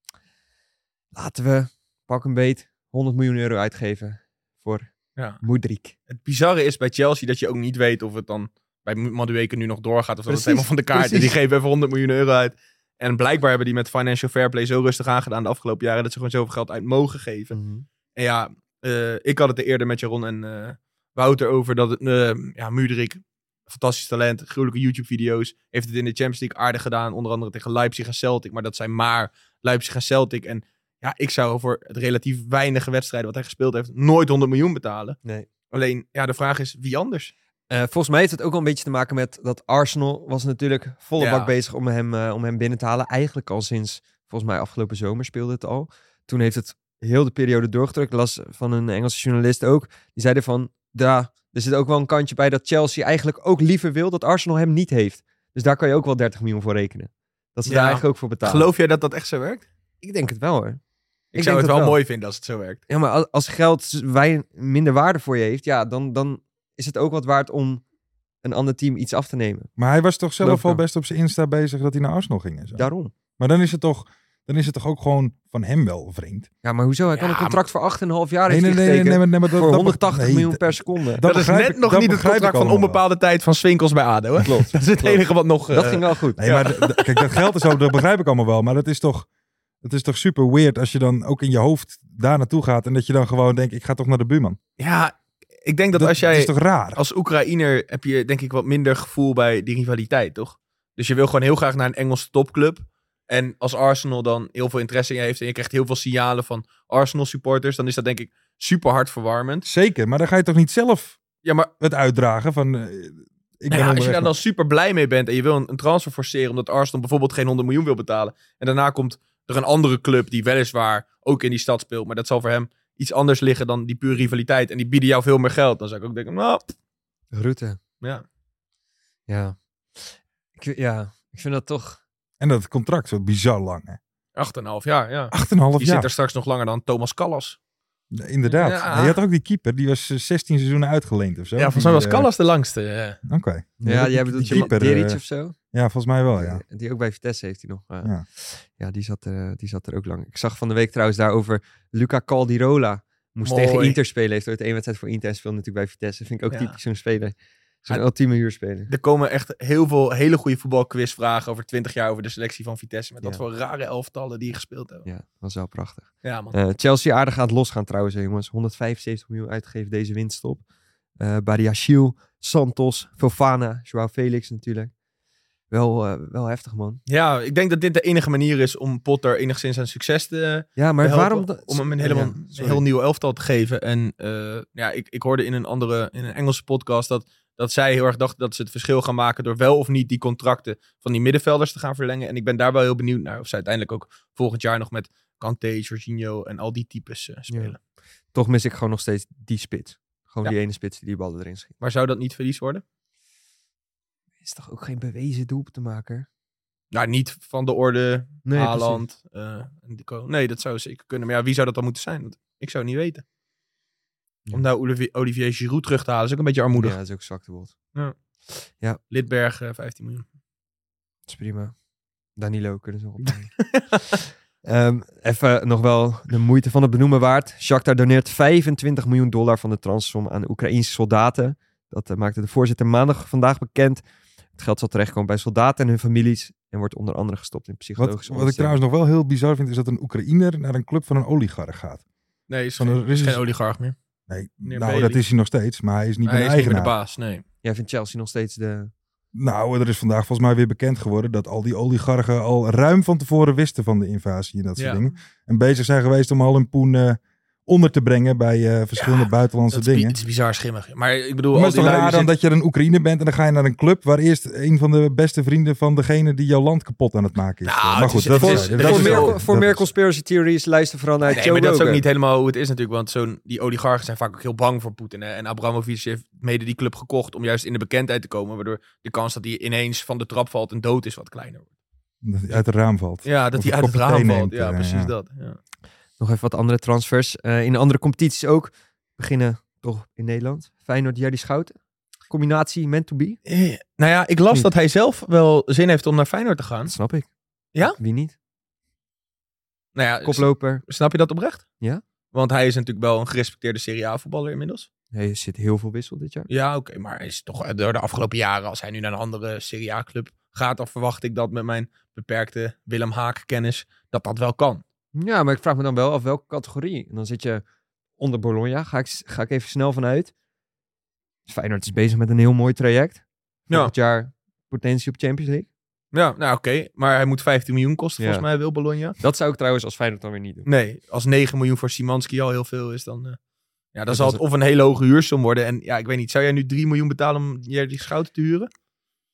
laten we pak een beet 100 miljoen euro uitgeven voor Ja. Mudryk. Het bizarre is bij Chelsea dat je ook niet weet of het dan bij Madueke nu nog doorgaat of dat Precies, het helemaal van de kaart is. precies. Die geven even 100 miljoen euro uit. En blijkbaar hebben die met Financial Fair Play zo rustig aangedaan de afgelopen jaren dat ze gewoon zoveel geld uit mogen geven. En ja, ik had het er eerder met Jaron en Wouter over dat het Mudryk, fantastisch talent, gruwelijke YouTube-video's, heeft het in de Champions League aardig gedaan, onder andere tegen Leipzig en Celtic, maar dat zijn maar Leipzig en Celtic. En ja, ik zou voor het relatief weinige wedstrijden wat hij gespeeld heeft nooit 100 miljoen betalen. Nee. Alleen, ja, de vraag is wie anders? Volgens mij heeft het ook wel een beetje te maken met dat Arsenal was natuurlijk volle Ja. bak bezig om hem binnen te halen. Eigenlijk al sinds, volgens mij afgelopen zomer speelde het al. Toen heeft het heel de periode doorgedrukt. Las van een Engelse journalist ook. Die zeiden van, er zit ook wel een kantje bij dat Chelsea eigenlijk ook liever wil dat Arsenal hem niet heeft. Dus daar kan je ook wel 30 miljoen voor rekenen. Dat ze daar eigenlijk ook voor betalen. Geloof jij dat dat echt zo werkt? Ik denk het wel hoor. Ik zou het wel mooi vinden als het zo werkt. Ja, maar als geld minder waarde voor je heeft, ja, dan is het ook wat waard om een ander team iets af te nemen. Maar hij was toch zelf Geloof al ik wel. best op zijn Insta bezig dat hij naar Arsenal ging en zo. Daarom. Maar dan is het toch ook gewoon van hem wel vreemd. Ja, maar hoezo? Hij kan Ja, een contract voor 8,5 jaar Nee, heeft hij getekend. maar dat- voor dat- 180 nee, miljoen per seconde. Dat is begrijp net ik- nog dat niet het begrijp ik contract van allemaal onbepaalde tijd van Swinkels bij ADO. Hè? Klopt. Dat is het enige wat nog... Dat ging wel goed. Nee, maar kijk, dat geld is ook, dat begrijp ik allemaal wel. Maar dat is toch super weird als je dan ook in je hoofd daar naartoe gaat en dat je dan gewoon denkt, ik ga toch naar de buurman. Ja, ik denk dat als Dat jij... is toch raar? Als Oekraïner heb je denk ik wat minder gevoel bij die rivaliteit, toch? Dus je wil gewoon heel graag naar een Engelse topclub. En als Arsenal dan heel veel interesse in je heeft en je krijgt heel veel signalen van Arsenal supporters, dan is dat denk ik super hartverwarmend. Zeker, maar dan ga je toch niet zelf Ja, maar het uitdragen van... ik ben nou ja, als je onderweg daar dan super blij mee bent en je wil een transfer forceren omdat Arsenal bijvoorbeeld geen 100 miljoen wil betalen. En daarna komt er een andere club die weliswaar ook in die stad speelt, maar dat zal voor hem iets anders liggen dan die pure rivaliteit. En die bieden jou veel meer geld. Dan zou ik ook denken, nou, Rutte. ja. Ja. Ik vind dat toch... En dat contract zo bizar lang, hè? 8,5 jaar, ja. 8,5 Die zit jaar. er straks nog langer dan Thomas Callas. Inderdaad. Ja. En je had ook die keeper, die was 16 seizoenen uitgeleend of zo. Ja, volgens mij was Callas de langste. Ja. Oké. Ja, jij bedoelt Deric of zo? Ja, volgens mij wel, ja. Die ook bij Vitesse heeft hij nog. Ja. Ja, die zat er ook lang. Ik zag van de week trouwens daarover Luca Caldirola. Moest Mooi. tegen Inter spelen. Heeft ooit één wedstrijd voor Inter en speelde natuurlijk bij Vitesse. Vind ik ook Ja. typisch zo'n speler. Zo'n Ja. ultieme huurspeler. Er komen echt heel veel hele goede voetbalquizvragen over 20 jaar over de selectie van Vitesse. Met Ja. dat voor rare elftallen die gespeeld hebben. Ja, dat was wel prachtig. Ja, man. Chelsea aardig aan het losgaan trouwens, hè, jongens. 175 miljoen uitgegeven deze winststop. Badiashile, Santos, Fofana, Joao Felix natuurlijk. Wel heftig, man. Ja, ik denk dat dit de enige manier is om Potter enigszins aan succes te Ja, maar helpen, waarom... om hem een Ja, helemaal sorry. heel nieuw elftal te geven. En ik hoorde in een Engelse podcast dat zij heel erg dachten dat ze het verschil gaan maken door wel of niet die contracten van die middenvelders te gaan verlengen. En ik ben daar wel heel benieuwd naar of ze uiteindelijk ook volgend jaar nog met Kanté, Jorginho en al die types spelen. Toch mis ik gewoon nog steeds die spits. Gewoon Ja. die ene spits die ballen erin schiet. Maar zou dat niet verlies worden? Is toch ook geen bewezen doelpuntenmaker? Nou, niet van de orde Nee, Haaland. Nee, dat zou zeker kunnen. Maar ja, wie zou dat dan moeten zijn? Want ik zou het niet weten. Ja. Om nou Olivier Giroud terug te halen is ook een beetje armoedig. Ja, dat is ook zwak te bot. Lidberg, 15 miljoen. Dat is prima. Danilo kunnen ze nog opnemen. Even nog wel de moeite van het benoemen waard. Shakhtar doneert $25 miljoen van de transfersom aan Oekraïense soldaten. Dat maakte de voorzitter vandaag bekend. Het geld zal terechtkomen bij soldaten en hun families en wordt onder andere gestopt in psychologische Wat ik trouwens nog wel heel bizar vind, is dat een Oekraïner naar een club van een oligarch gaat. Nee, is Van een geen Russisch- oligarch meer. Nee, Meneer nou Bailey. dat is hij nog steeds, maar hij is niet Hij meer de is niet meer eigenaar. de baas, nee. Jij vindt Chelsea nog steeds de... Nou, er is vandaag volgens mij weer bekend geworden dat al die oligarchen al ruim van tevoren wisten van de invasie en dat soort Ja. dingen. En bezig zijn geweest om al hun poen onder te brengen bij verschillende buitenlandse Dat is, dingen. het is bizar schimmig. Maar ik bedoel, Maar al het die is toch lui raar dan zitten- dat je een Oekraïner bent en dan ga je naar een club waar eerst een van de beste vrienden van degene die jouw land kapot aan het maken is. Nou, maar het goed, is- dat het is is- dat het is is wel- wel- voor dat meer is- conspiracy theories luister vooral naar Nee, Joe maar dat is ook Rogan. niet helemaal hoe het is natuurlijk. Want die oligarchen zijn vaak ook heel bang voor Poetin. Hè? En Abramovich heeft mede die club gekocht om juist in de bekendheid te komen. Waardoor de kans dat hij ineens van de trap valt en dood is wat kleiner wordt. Dat hij uit het raam valt. Ja, dat Of hij een uit het kopje raam thee valt. neemt, Ja, precies ja. dat. Ja. Nog even wat andere transfers. In andere competities ook. Beginnen toch in Nederland. Feyenoord, Jerry Schouten. Combinatie meant to be. Nou ja, ik las Niet. dat hij zelf wel zin heeft om naar Feyenoord te gaan. Dat snap ik. Ja? Wie niet? Nou ja, Koploper. snap je dat oprecht? Ja. Want hij is natuurlijk wel een gerespecteerde Serie A voetballer inmiddels. Hij zit heel veel wissel dit jaar. Ja, oké, maar hij is toch door de afgelopen jaren, als hij nu naar een andere Serie A club gaat, dan verwacht ik dat met mijn beperkte Willem Haak kennis, dat wel kan. Ja, maar ik vraag me dan wel af welke categorie. En dan zit je onder Bologna. Ga ik even snel vanuit. Feyenoord is bezig met een heel mooi traject. Volgend jaar potentie op Champions League. Ja, nou oké, maar hij moet 15 miljoen kosten Ja. volgens mij, wil Bologna. Dat zou ik trouwens als Feyenoord dan weer niet doen. Nee, als 9 miljoen voor Szymanski al heel veel is, dan dan Dat zal is het of een hele hoge huursom worden. En ja, ik weet niet, zou jij nu 3 miljoen betalen om Jerry Schouten te huren?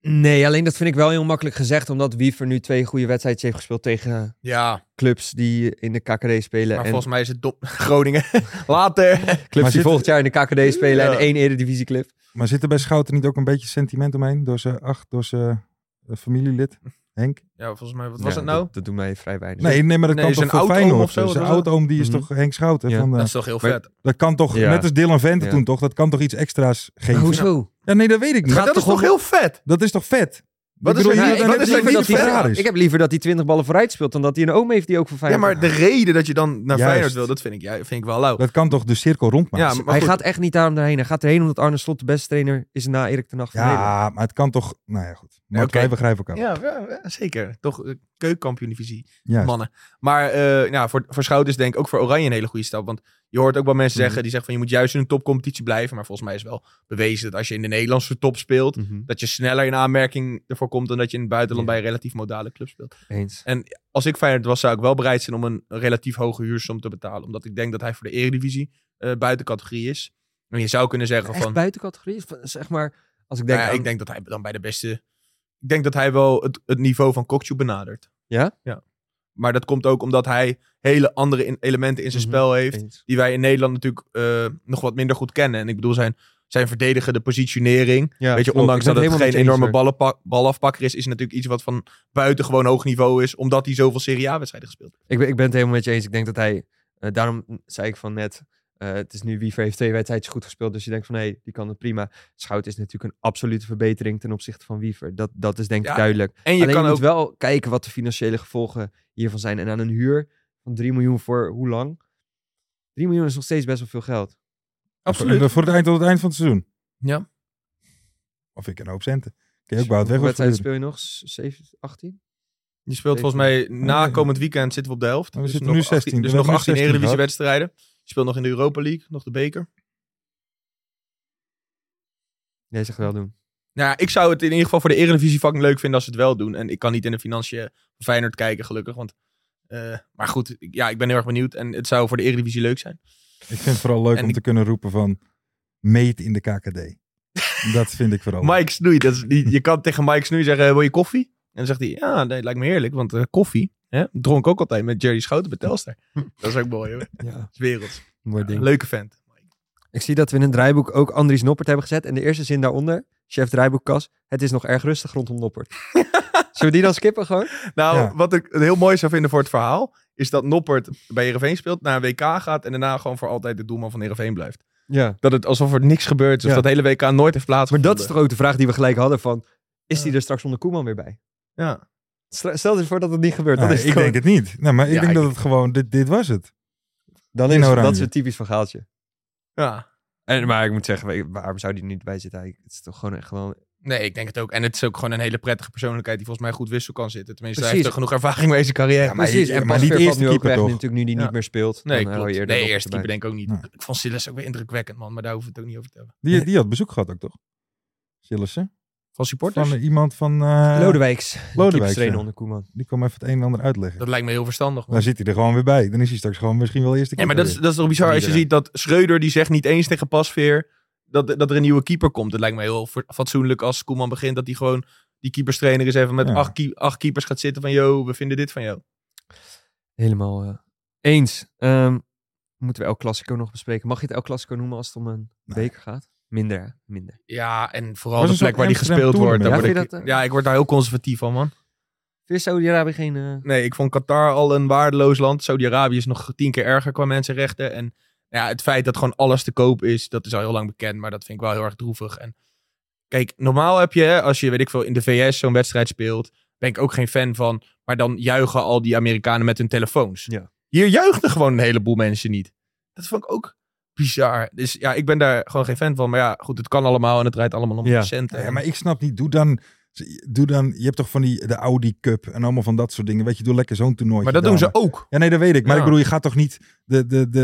Nee, alleen dat vind ik wel heel makkelijk gezegd. Omdat Wiever nu 2 goede wedstrijdjes heeft gespeeld tegen Ja, clubs die in de KKD spelen. maar En volgens mij is het Groningen. Later. clubs die volgend jaar in de KKD spelen Ja. en 1 eredivisieclub. Maar zit er bij Schouten niet ook een beetje sentiment omheen? Door zijn familielid, Henk? Ja, volgens mij, wat was Ja, het nou? Dat doet mij vrij weinig. Nee, maar dat Nee, kan zijn toch voor oudoom Feyenoord. of zo, Zijn wat was dat? oudoom, die is Mhm. toch Henk Schouten? Ja. Van, Dat is toch heel Maar- vet. dat kan toch, Ja. net als Dylan Vente Ja. toen toch, dat kan toch iets extra's geven? Maar hoezo? Ja, nee, dat weet ik niet. Maar dat is toch heel vet? Dat is toch vet? Wat Ik is bedoel, er- hier- wat dan is heb er je niet niet vet? Ferraris. Ik heb liever dat hij 20 ballen vooruit speelt dan dat hij een oom heeft die ook voor Ja, Feyenoord maar de reden dat je dan naar Juist. Feyenoord wil, dat vind ik wel lauw. Dat kan toch de cirkel rondmaken? Ja, Ja, maar Hij goed. gaat echt niet daarom daarheen. Hij gaat erheen omdat Arne Slot de beste trainer is na Erik ten Hag van Nederland. maar het kan toch... Nou ja, goed. Maar oké. wij begrijpen elkaar. Ja, zeker. Toch keukenkampioen-divisie Juist. mannen. Maar voor Schouten is denk ik ook voor Oranje een hele goede stap. Want je hoort ook wel mensen zeggen die zeggen van je moet juist in een topcompetitie blijven. Maar volgens mij is wel bewezen dat als je in de Nederlandse top speelt, Mhm. dat je sneller in aanmerking ervoor komt dan dat je in het buitenland Ja. bij een relatief modale club speelt. Eens. Als ik Feyenoord was, zou ik wel bereid zijn om een relatief hoge huursom te betalen. Omdat ik denk dat hij voor de Eredivisie buiten categorie is. En je zou kunnen zeggen Echt van... buiten categorie? Zeg maar, als ik denk Nou ja, aan- ik denk dat hij dan bij de beste... Ik denk dat hij wel het niveau van Kokju benadert. Ja? Ja. Maar dat komt ook omdat hij hele andere elementen in zijn Mhm. spel heeft. Eens. Die wij in Nederland natuurlijk nog wat minder goed kennen. En ik bedoel zijn verdedigende positionering. Ja, Weet je, klopt. ondanks Ik dat ben het helemaal geen met je enorme eens, hoor. balafpakker is natuurlijk iets wat van buitengewoon hoog niveau is. Omdat hij zoveel Serie A-wedstrijden gespeeld heeft. Ik ben het helemaal met je eens. Ik denk dat hij... daarom zei ik van net... het is nu Wiever heeft 2 wedstrijdjes goed gespeeld. Dus je denkt van, die kan het prima. Schouten is natuurlijk een absolute verbetering ten opzichte van Wiever. Dat is denk ik Ja, duidelijk. En je Alleen kan je ook... moet wel kijken wat de financiële gevolgen hiervan zijn. En aan een huur van 3 miljoen voor hoe lang? 3 miljoen is nog steeds best wel veel geld. Absoluut. Voor het eind tot het eind van het seizoen. Ja. Of ik een hoop centen. Kun je ook Wout Hoeveel Weghorst wedstrijden verhuren. speel je nog? 18? 18? Je speelt volgens mij na nee. komend weekend zitten we op de helft. Maar we Dus zitten nu 16. Dus We nog hebben nu 18 16 Eredivisie gehad. wedstrijden. Je speelt nog in de Europa League, nog de beker. Jij zegt wel doen. Nou ja, ik zou het in ieder geval voor de Eredivisie fucking leuk vinden als ze het wel doen. En ik kan niet in de financiën van Feyenoord kijken, gelukkig. Want, maar goed, ik ben heel erg benieuwd. En het zou voor de Eredivisie leuk zijn. Ik vind het vooral leuk En om te kunnen roepen van... Meet in de KKD. Dat vind ik vooral leuk. Mike Snoei, je kan tegen Mike Snoei zeggen, wil je koffie? En dan zegt hij, ja, nee, het lijkt me heerlijk. Want koffie, dronk ook altijd met Jerry Schouten bij Telstar. Dat is ook mooi, hoor. Ja, Dat is werelds. mooi ding. Leuke vent. Ik zie dat we in een draaiboek ook Andries Noppert hebben gezet. En de eerste zin daaronder, chef draaiboekkas, het is nog erg rustig rondom Noppert. Zullen we die dan skippen gewoon? Nou, Ja. wat ik heel mooi zou vinden voor het verhaal, is dat Noppert bij Heerenveen speelt, naar een WK gaat en daarna gewoon voor altijd de doelman van Heerenveen blijft. Ja. Dat het alsof er niks gebeurt, dus Ja. dat hele WK nooit heeft Maar plaatsgevonden. dat is toch ook de vraag die we gelijk hadden van, is die er straks zonder Koeman weer bij? Ja. Stel je voor dat het niet gebeurt. Nee, Dan is het ik gewoon- denk het niet. Nee, maar ik Ja, denk ik- dat het gewoon... Dit was het. Dan in is oranje. dat is een typisch verhaaltje. Ja. Maar ik moet zeggen, waarom zou die er niet bij zitten? Het is toch gewoon... Nee, ik denk het ook. En het is ook gewoon een hele prettige persoonlijkheid die volgens mij goed wissel kan zitten. Tenminste, Precies. hij heeft er genoeg ervaring mee in zijn carrière. Ja, maar Precies, hij- en maar Pasveer niet de valt eerste nu ook keeper, weg, toch? natuurlijk nu die Ja. niet meer speelt. Nee, Dan hou je klopt. eerder Nee, nog eerste erbij. keeper denk ik ook niet. Nee. Ik vond Silas ook weer indrukwekkend, man. Maar daar hoeven we het ook niet over te hebben. Die had bezoek gehad ook, toch? Sillissen. Van supporters? Van iemand van... Lodewijks. Lodewijks, trainer ja. onder Koeman. Die kwam even het een en ander uitleggen. Dat lijkt me heel verstandig, man. Dan zit hij er gewoon weer bij. Dan is hij straks gewoon misschien wel eerste Ja, maar keeper dat is toch bizar als je ziet dat Schreuder die zegt niet eens tegen Pasveer dat er een nieuwe keeper komt. Het lijkt me heel fatsoenlijk als Koeman begint dat hij gewoon die keeperstrainer is even met Ja. 8 keepers gaat zitten van yo, we vinden dit van jou. Helemaal eens. Moeten we El Clasico nog bespreken? Mag je het El Clasico noemen als het om een beker gaat? Minder, hè? Minder. Ja, en vooral Was de een plek soort waar die Amsterdam gespeeld wordt. tournament. Daar Ja, word vind ik, je dat, ik word daar heel conservatief van, man. Vind je Saudi-Arabië geen... Nee, ik vond Qatar al een waardeloos land. Saudi-Arabië is nog 10 keer erger qua mensenrechten. En ja, het feit dat gewoon alles te koop is, dat is al heel lang bekend. Maar dat vind ik wel heel erg droevig. En kijk, normaal heb je, hè, als je, weet ik veel, in de VS zo'n wedstrijd speelt, ben ik ook geen fan van. Maar dan juichen al die Amerikanen met hun telefoons. Ja. Hier juichten gewoon een heleboel mensen niet. Dat vond ik ook bizar. Dus ja, ik ben daar gewoon geen fan van. Maar ja, goed, het kan allemaal en het draait allemaal om Ja. centen. Ja, maar ik snap niet. Doe dan... Je hebt toch van de Audi Cup en allemaal van dat soort dingen. Weet je, doe lekker zo'n toernooitje. Maar dat doen ze daar. ook. Ja, nee, dat weet ik. Maar Ja. ik bedoel, je gaat toch niet...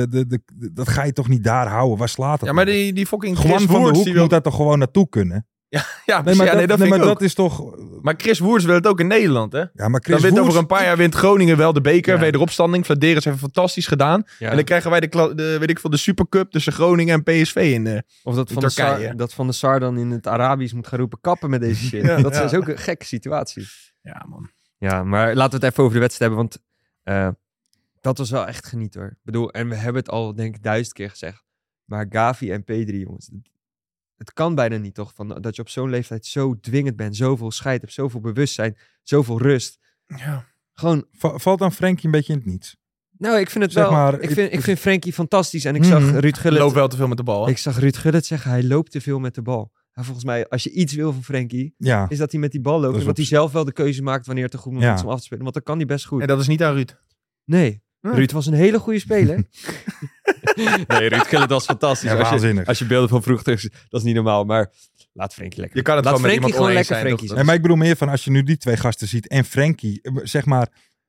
dat ga je toch niet daar houden? Waar slaat het? Ja, maar nou? die fucking Juan Chris van der Woerts, Hoek die wil... moet daar toch gewoon naartoe kunnen? Ja, Nee, maar, dat vind ik ook. dat is toch... Maar Chris Woerts wil het ook in Nederland, hè? Ja, maar Dan Chris wint Woerts... over een paar jaar wint Groningen wel de beker. Ja. Wederopstanding. Vladeris heeft fantastisch gedaan. Ja. En dan krijgen wij de Supercup tussen Groningen en PSV in. Of dat in van, de Turkije. Sar, dat Van de Sar dan in het Arabisch moet gaan roepen kappen met deze shit. Ja, Dat ja. is ook een gekke situatie. Ja, man. Ja, maar laten we het even over de wedstrijd hebben, want dat was wel echt geniet hoor. Ik bedoel, en we hebben het al denk ik 1000 keer gezegd. Maar Gavi en Pedri, jongens. Het kan bijna niet toch, dat je op zo'n leeftijd zo dwingend bent. Zoveel scheid hebt, zoveel bewustzijn, zoveel rust. Ja. Gewoon, Valt dan Frenkie een beetje in het niets? nou ik vind het Zeg wel, maar, ik vind Frenkie fantastisch. En ik zag Ruud Gullit, Loopt wel te veel met de bal. Hè? ik zag Ruud Gullit zeggen, hij loopt te veel met de bal. En volgens mij, als je iets wil van Frenkie, Ja. is dat hij met die bal loopt. is En dat hij zelf wel de keuze maakt wanneer het een goed moment is om af te spelen. Want dan kan hij best goed. En dat is niet aan Ruud. Nee, Hm. Ruud was een hele goede speler. Nee, Ruud Gullit was fantastisch. Ja, waanzinnig. Als je beelden van vroeger terug ziet, dat is niet normaal. Maar laat Frenkie lekker. Je kan het Laat gewoon met Frenkie iemand gewoon oneens lekker zijn. Frenkie toch? Nee, maar ik bedoel meer van als je nu die twee gasten ziet en Frenkie, zeg maar,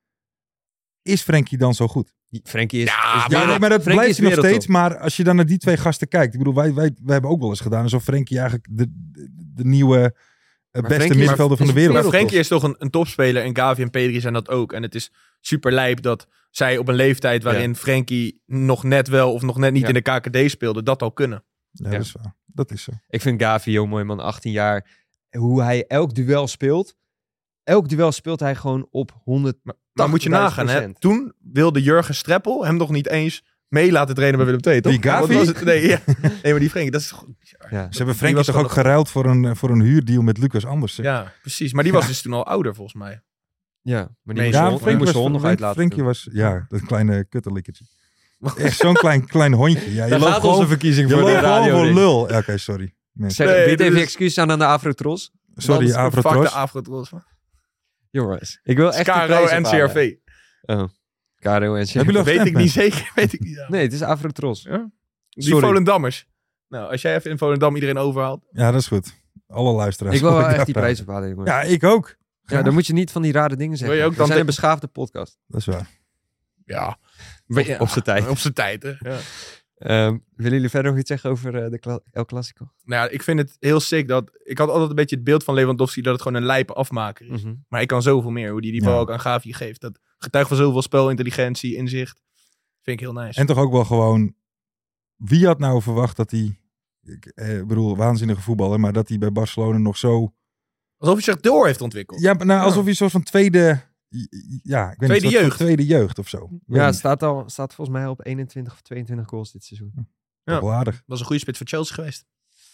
is Frenkie dan zo goed? Frenkie is... Ja, is Ja, wereld- nee, maar dat Frenkie blijft is hij nog wereldtop. steeds. Maar als je dan naar die twee gasten kijkt. Ik bedoel, wij hebben ook wel eens gedaan alsof Frenkie eigenlijk de nieuwe beste Frenkie is- middenvelder van de is wereld Maar is. Frenkie is toch een topspeler en Gavi en Pedri zijn dat ook. En het is super lijp dat zij op een leeftijd waarin Frenkie nog net wel of nog net niet Ja. in de KKD speelde, dat al kunnen. Ja, dat is waar. Dat is zo. Ik vind Gavi heel mooi, man. 18 jaar. Hoe hij elk duel speelt. Elk duel speelt hij gewoon op 100. Maar moet je nagaan, hè? 80%. Toen wilde Jurgen Streppel hem nog niet eens mee laten trainen bij Willem II, toch? Die Gavi? Wat was het? Nee, ja. Nee, maar die Frenkie, dat is toch... Ja. Ze hebben Die Frenkie was toch gewoon ook geruild voor een huurdeal met Lucas Andersen. Ja, precies. Maar die was dus toen al ouder, volgens mij. Ja, maar die Nee, moest ja, je Frenkie moest je hond nog uitlaten. Frenkie was, ja, dat kleine kutterlikkertje. Echt zo'n klein hondje. Ja, je Daar loopt gaat onze gewoon, verkiezing je voor de loopt gewoon radio. voor Rick. lul. Ja, oké, sorry. Mensen. Zeg, Nee, bied dit even is- excuses aan de Afrotros. Sorry, Fuck de Avrotros. Afrotros. Jongens, ik wil echt die KRO prijs en ophalen. CRV. Oh, KRO en CRV. Hebben jullie al Weet ik gestemd, niet zeker. Weet ik niet. Ja. Nee, het is Afrotros. Die Sorry. Volendammers. Nou, als jij even in Volendam iedereen overhaalt. Ja, dat is goed. Alle luisteraars. Ik wil wel hoor echt die daar prijs praten. ophalen, jongens. Ja, ik ook. Ja, dan moet je niet van die rare dingen zeggen. Wil je ook We dan zijn de- een beschaafde podcast. Dat is waar. Ja. Op zijn tijd. Op zijn tijd, hè. Ja. Willen jullie verder nog iets zeggen over de El Clasico? Nou ja, ik vind het heel sick dat... Ik had altijd een beetje het beeld van Lewandowski dat het gewoon een lijpe afmaker is. Mhm. Maar ik kan zoveel meer. Hoe die bal Ja. ook aan Gavi geeft. Dat getuigt van zoveel spelintelligentie, inzicht. Vind ik heel nice. En toch ook wel gewoon... Wie had nou verwacht dat hij... Ik bedoel, waanzinnige voetballer. Maar dat hij bij Barcelona nog zo... Alsof hij zich door heeft ontwikkeld. Ja, nou, alsof hij een soort van tweede... Ja, ik weet Tweede niet, soort van jeugd. tweede jeugd of zo. Ik weet Ja, het niet. staat volgens mij op 21 of 22 goals dit seizoen. Ja. Toch wel aardig. Was een goede spits voor Chelsea geweest.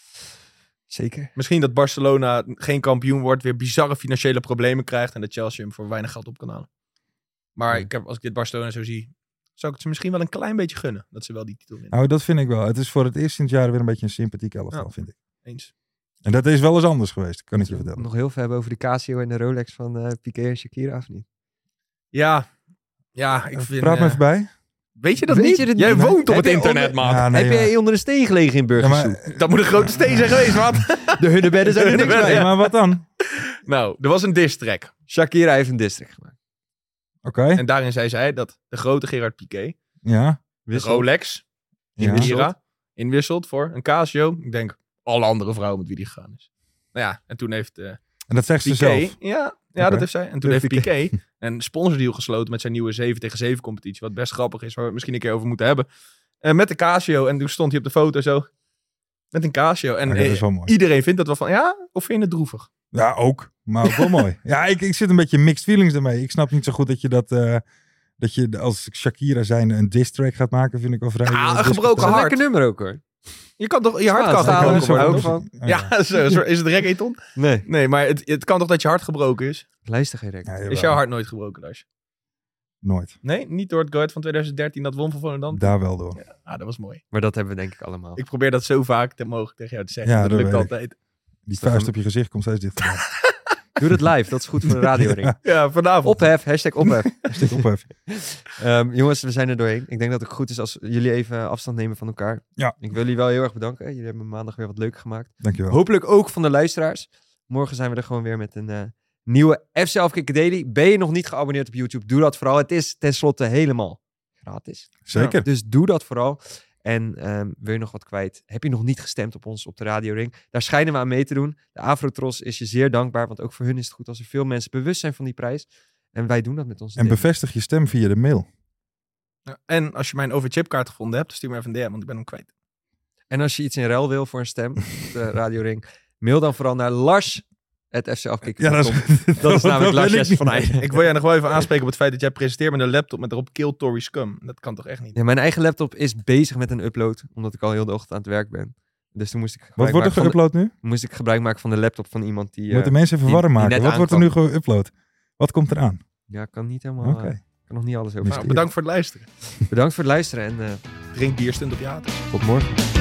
Zeker. Misschien dat Barcelona geen kampioen wordt, weer bizarre financiële problemen krijgt en dat Chelsea hem voor weinig geld op kan halen. Maar als ik dit Barcelona zo zie, zou ik het ze misschien wel een klein beetje gunnen dat ze wel die titel winnen. Nou, dat vind ik wel. Het is voor het eerst sinds jaren weer een beetje een sympathiek elftal, Ja. vind ik. Eens. En dat is wel eens anders geweest, kan ik je vertellen. Nog heel veel hebben over de Casio en de Rolex van Piqué en Shakira, of niet? Ja, ik vind... Praat me even bij. Weet je dat Weet niet? je dat Jij niet? woont op Heb het je internet, onder- man. Ja, nee, Heb maar- jij onder een steen gelegen in Ja, Burgersoep? maar, Dat moet een grote steen zijn geweest, man. De hunnebedden zijn er niks bij. ja, maar wat dan? Nou, er was een diss track. Shakira heeft een district gemaakt. Oké, En daarin zei zij dat de grote Gerard Piqué ja. de Rolex, Ja. Shakira, inwisselt voor een Casio. Ik denk alle andere vrouwen met wie die gegaan is. Nou ja, en toen heeft En dat zegt ze Piqué... zelf. Ja, Oké. dat heeft zij. En toen Dus heeft Piqué een sponsordeal gesloten met zijn nieuwe 7-tegen-7 competitie. Wat best grappig is, waar we het misschien een keer over moeten hebben. Met de Casio. En toen stond hij op de foto zo. Met een Casio. En Ja, dat is wel mooi. iedereen vindt dat wel van, ja? Of vind je het droevig? Ja, ook. Maar ook wel mooi. Ja, ik zit een beetje mixed feelings ermee. Ik snap niet zo goed dat je dat je als Shakira zijn een diss track gaat maken, vind ik wel vrij. Ja, een Dat gebroken is een hart. lekker nummer ook, hoor. Je kan toch, je hart Ja, kan het staat gebroken er zo worden. ook toch? van. Ja, zo is het reggaeton? Nee. Nee, maar het kan toch dat je hart gebroken is? Luister geen rek. Ja, Is jouw hart nooit gebroken, Lars? Nooit. Nee, niet door het Goat van 2013 dat won van Volendam? Daar wel door. Ah, dat was mooi. Maar dat hebben we denk ik allemaal. Ik probeer dat zo vaak mogelijk tegen jou te zeggen. Ja, dat dat lukt weet ik. altijd. Die vuist op je gezicht komt steeds dichterbij. Doe dat live, dat is goed voor de radioring. Ja, vanavond. Ophef, hashtag ophef. Stik op even. Jongens, we zijn er doorheen. Ik denk dat het goed is als jullie even afstand nemen van elkaar. Ja. Ik wil jullie wel heel erg bedanken. Jullie hebben me maandag weer wat leuker gemaakt. Dankjewel. Hopelijk ook van de luisteraars. Morgen zijn we er gewoon weer met een nieuwe FC Afkikken Daily. Ben je nog niet geabonneerd op YouTube? Doe dat vooral. Het is tenslotte helemaal gratis. Zeker. Dus doe dat vooral. En wil je nog wat kwijt? Heb je nog niet gestemd op ons op de Radio Ring? Daar schijnen we aan mee te doen. De Afrotros is je zeer dankbaar, want ook voor hun is het goed als er veel mensen bewust zijn van die prijs. En wij doen dat met onze En demo. bevestig je stem via de mail. Ja, en als je mijn OV-chipkaart gevonden hebt, stuur me even een DM, want ik ben hem kwijt. En als je iets in ruil wil voor een stem op de Radio Ring, mail dan vooral naar Lars@fcafkikken.com. Ja, dat is namelijk ben Lars ik Jesse niet. van Heijden. Ik wil jij nog wel even aanspreken op het feit dat jij presenteert met een laptop met erop Kill Tory Scum. Dat kan toch echt niet? Ja, mijn eigen laptop is bezig met een upload, omdat ik al heel de ochtend aan het werk ben. Dus toen moest ik Wat wordt er geüpload nu? gebruik maken van de laptop van iemand die... Moeten mensen even warm die maken. net Wat wordt er nu geüpload? Wat komt eraan? Ja, ik kan niet helemaal... Oké. kan nog niet alles over Nou, zeggen. bedankt voor het luisteren. Bedankt voor het luisteren en Drink bierstund op je haat. tot morgen.